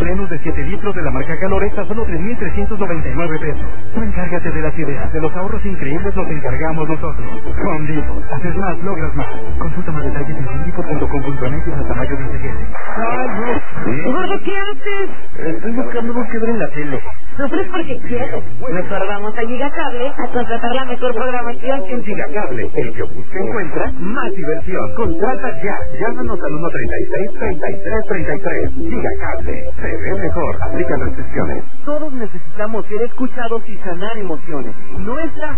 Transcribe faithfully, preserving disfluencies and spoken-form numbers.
Venus de siete litros de la marca Calores a solo tres mil trescientos noventa y nueve pesos. Tú encárgate de las ideas, de los ahorros increíbles los encargamos nosotros. Con Vivo, haces más, logras más. Consulta más detalles en vivo punto com punto m x hasta mayo veintisiete. ¡Ay, no! ¿Sí? Gordo, ¿qué haces? Estoy buscando algo que ver en la tele. Sufres porque quieres. Mejor vamos a Gigacable a contratar la mejor programación. En Gigacable, el que busca encuentra más diversión. Contrata ya. Llámanos al uno treinta y seis, treinta y tres treinta y tres. Gigacable. Se ve mejor. Aplican restricciones. Todos necesitamos ser escuchados y sanar emociones. Nuestra